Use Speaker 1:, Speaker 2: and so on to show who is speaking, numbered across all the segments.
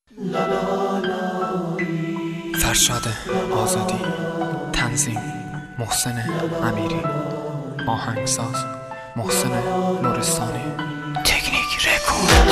Speaker 1: فرشاد آزادی، تنظیم محسن امیری، آهنگساز محسن نورستانی، تکنیک رکورد.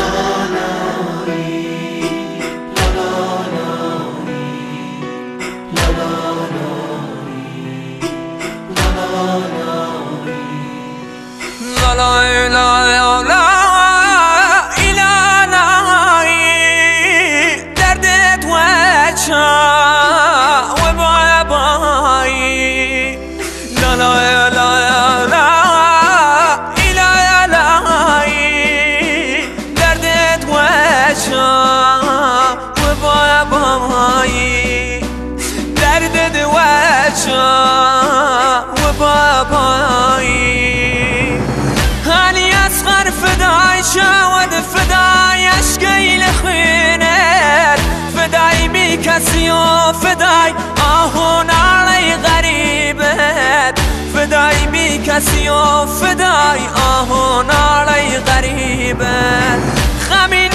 Speaker 2: هاني أصغر فداي شاود فداي أشكي لخينات فداي بكسيو فداي آهون علي غريبات فداي بكسيو فداي آهون علي غريبات خمين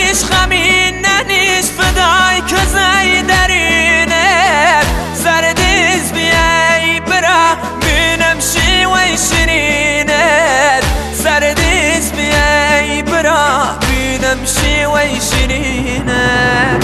Speaker 2: ننيش فداي كزاي درينات زرديز بياي برا بنمشي ويشرينات زرديز بياي برا بنمشي ويشرينات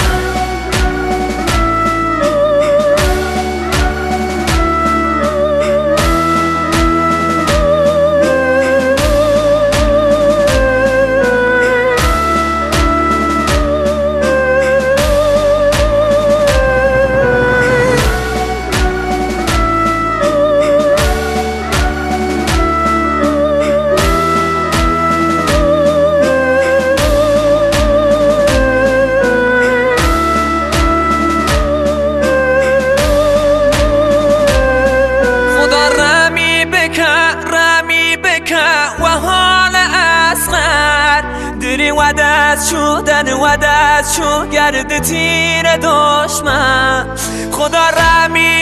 Speaker 2: ودست شو گرد تیر دشمن خدا رمی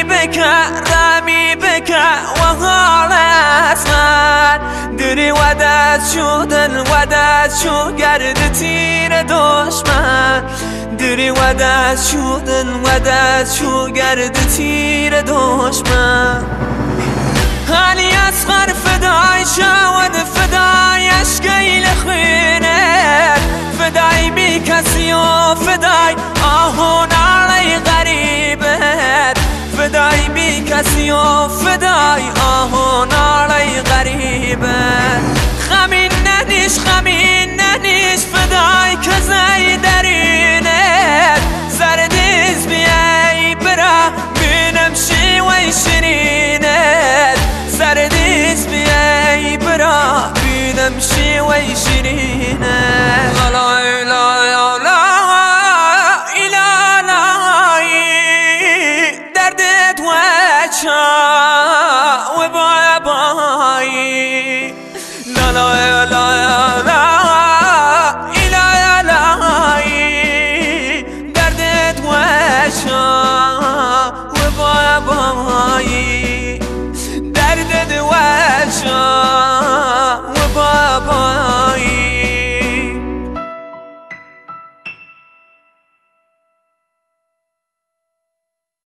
Speaker 2: بکن و حال اسمن دری ودست شو گرد تیر دشمن دری ودست شو گرد تیر دشمن هانی اصغر فدای شود فدای اشکی لخینت فدای بی کسی و فدای آهون علی غریبت فدای بی کسی و فدای آهون علی غریبت خمین ننیش فدای کزای درینت زردیز بیای برا بنمشی و شرینت زردیز بیای برا بنمشی و شرینت دردت وچا و بابایی لا لا لا دردت وچا و بابایی دردت وچا